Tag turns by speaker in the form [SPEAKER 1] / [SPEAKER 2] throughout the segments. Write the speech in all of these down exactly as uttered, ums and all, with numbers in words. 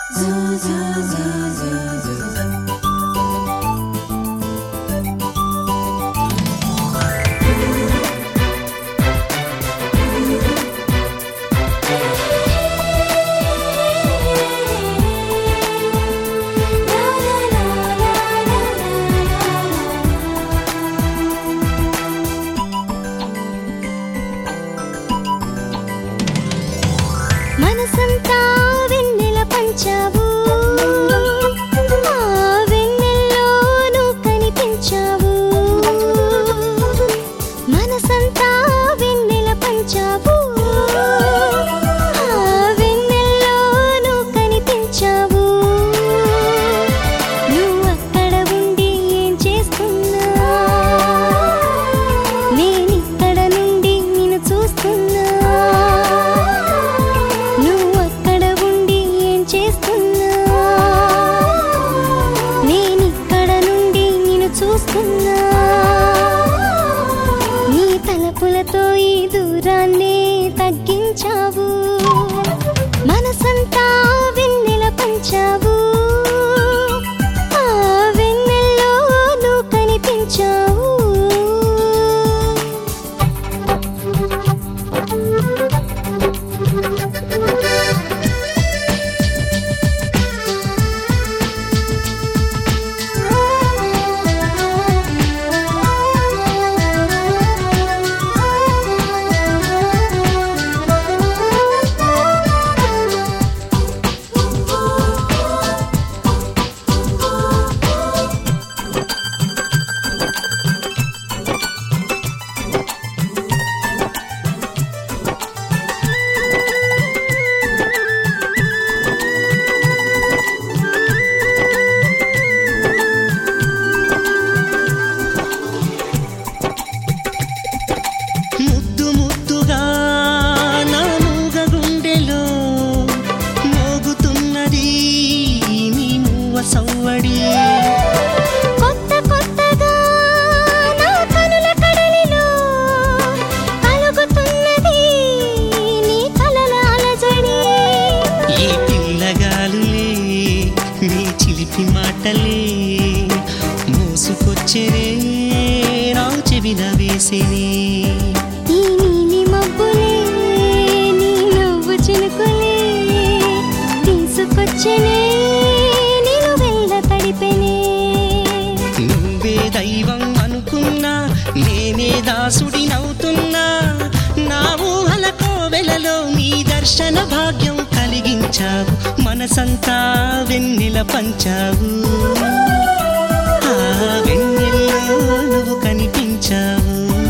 [SPEAKER 1] మనసంతా వెన్నెల పంచావు, ఆ వెన్నెల్లో నువ్వు కనిపించావు. మనసంతా వెన్నెల పంచావు, ఆ వెన్నెల్లో నువ్వు కనిపించావు. నువ్వు అక్కడ ఉండి ఏం చేస్తున్నా, నేనిక్కడ నుండి నిన్ను చూస్తున్నా. నీ తలపులతో ఈ దూరాన్ని తగ్గించావు, మనసంతా వెన్నెల పంచావు, ఆ వెన్నెల్లో నువ్వు కనిపించావు. కొత్త కొత్తగా నా కనుల కడలిలో కలుగుతున్నది నీ కలల అలజడి.
[SPEAKER 2] ఈ పిల్లగాలులే నీ చిలిపి మాటలే మోసుకొచ్చేనే నా చెవిన వేసేనే.
[SPEAKER 1] ఈ నీలి మబ్బులే నీ నవ్వు చినుకులే తీసుకొచ్చేనే,
[SPEAKER 2] నువ్వే దైవం అనుకున్నా నేనే దాసుడి నవ్వుతున్నా. నా ఊహల కోవెలలో నీ దర్శన భాగ్యం కలిగించావు, మనసంతా వెన్నెల పంచావు, ఆ వెన్నెల్లో నువ్వు కనిపించావు.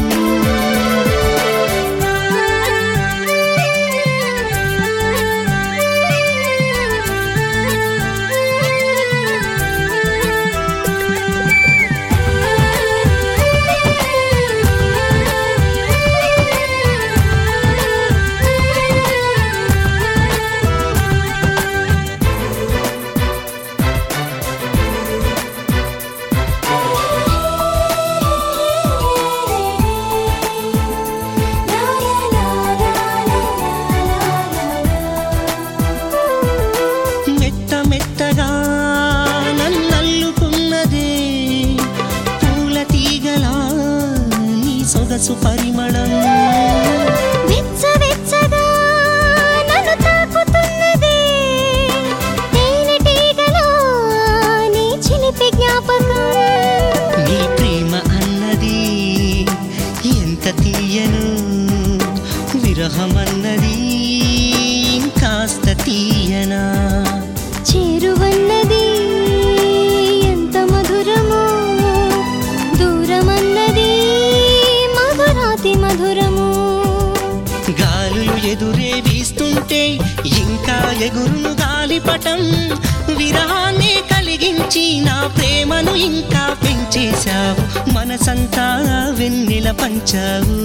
[SPEAKER 2] మెత్తగా నన్నల్లుకున్నదే పూల తీగలా నీ సొగసు పరిమళం.
[SPEAKER 1] వెచ్చవెచ్చగా నన్ను తాకుతున్నదే తేనెటీగలా నీ చిలిపి జ్ఞాపకం.
[SPEAKER 2] నీ ప్రేమ అన్నది ఎంత తీయను, విరహమన్నది ఇంకాస్త తీయనా.
[SPEAKER 1] చేరువన్నది ఎంత మధురమో, దూరమన్నది మధురాతి మధురము.
[SPEAKER 2] గాలులు ఎదురే వీస్తుంటే ఇంకా ఎగురును గాలిపటం, విరహాన్ని కలిగించి నా ప్రేమను ఇంకా పెంచేశావు, మనసంతా వెన్నెల పంచావు,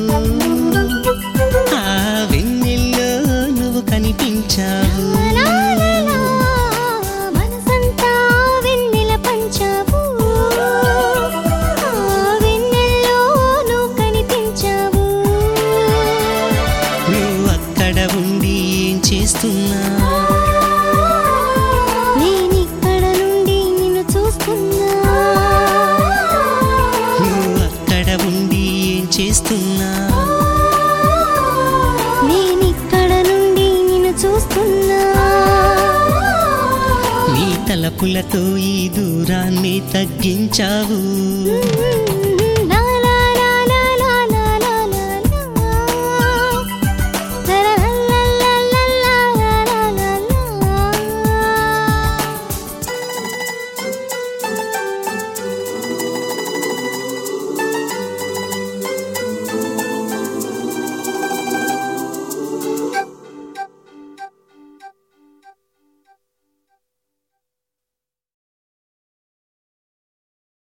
[SPEAKER 2] ఆ వెన్నెల్లో నువ్వు కనిపించావు.
[SPEAKER 1] మనసంతా వెన్నెల పంచావు, ఆ వెన్నెల్లో నువ్వు కనిపించావు.
[SPEAKER 2] నువ్వు అక్కడ ఉండి ఏం చేస్తున్నా, వలపులతో ఈ దూరాన్ని తగ్గించావు.